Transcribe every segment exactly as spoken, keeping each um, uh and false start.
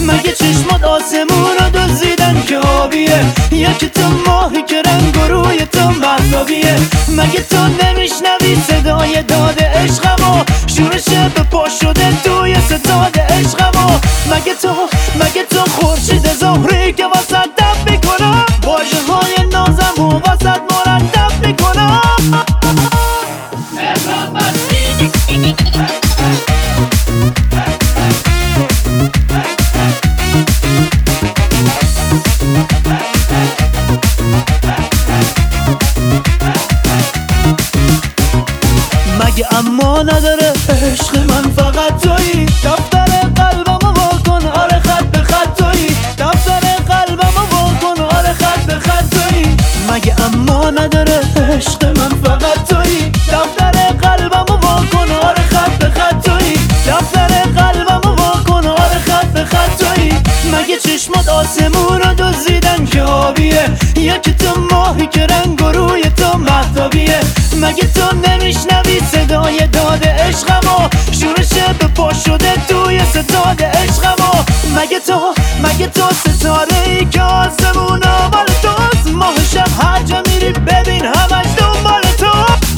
مگه چشمات آسمون رو دزدیدن که آبیه؟ یکی تو ماهی که رنگ و روی تو مهتابیه. مگه تو نمیشنوی صدای داد عشقمو؟ شورش به پا شده توی ستاد عشقمو. مگه تو مگه تو خورشید زهری که واسه دب میکنم؟ واژه های نازم و واسه مرتب میکنم. مگه اما نداره عشق من فقط تویی؟ دفتر قلبمو واکن آره خط به خط تویی. دفتر قلبمو واکن آره خط به خط تویی. مگه اما نداره عشق من فقط تویی؟ دفتر قلبمو واکن آره خط به خط تویی. دفتر قلبمو واکن آره خط به خط تویی. مگه چشمات آسمون رو دزدیدن که آبیه؟ یکی تو ماهی که رنگ و روی تو مهتابیه. مگه تو نمیشنوی صدای داد عشقمو؟ شورش به پا شده توی ستاد عشقمو. مگه تو مگه تو ستاره ای که آسمون آمال توست؟ ماه شب هر جا میری ببین همش دنبال تو.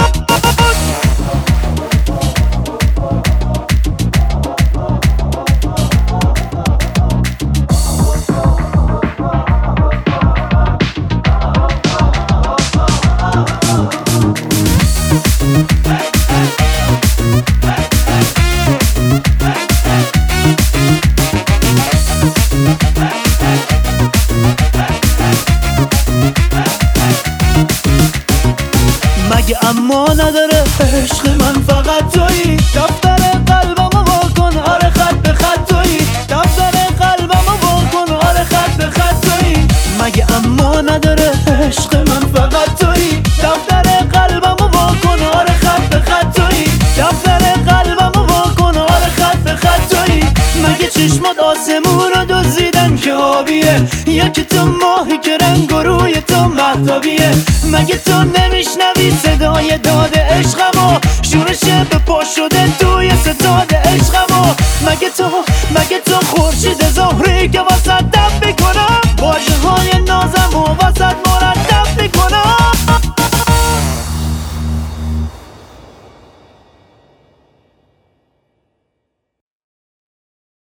مگه اما نداره عشق من فقط تویی؟ دفتر قلبمو واکن آره خط به خط تویی. دفتر قلبمو واکن آره خط به خط تویی. مگه اما نداره عشق من فقط تویی؟ دفتر قلبمو واکن آره خط به خط تویی. دفتر قلبمو واکن آره خط به خط تویی. مگه چشمات آسمون رو دزدیدن که آبیه؟ یکی تو ماهی که رنگ و روی تو مهتابیه. مگه تو نمیشنوی صدای داد عشقمو؟ شورش به پا شده توی ستاد عشقمو. مگه تو مگه تو خورشید زهری که واسه دب